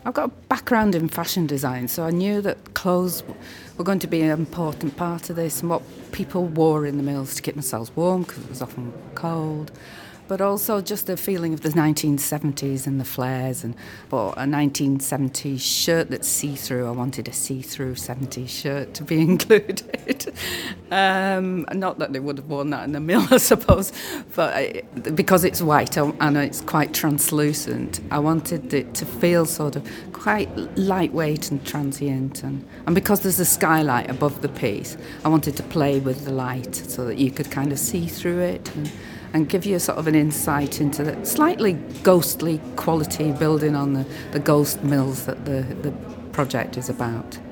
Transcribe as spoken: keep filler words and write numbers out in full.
I've got a background in fashion design, so I knew that clothes were going to be an important part of this and what people wore in the mills to keep themselves warm because it was often cold. But also just the feeling of the nineteen seventies and the flares. And for a nineteen seventies shirt that's see-through, I wanted a see-through seventies shirt to be included. um, not that they would have worn that in the mill, I suppose, but I, because it's white and it's quite translucent, I wanted it to feel sort of quite lightweight and transient. And, and because there's a skylight above the piece, I wanted to play with the light so that you could kind of see through it. And, and give you a sort of an insight into the slightly ghostly quality building on the, the ghost mills that the, the project is about.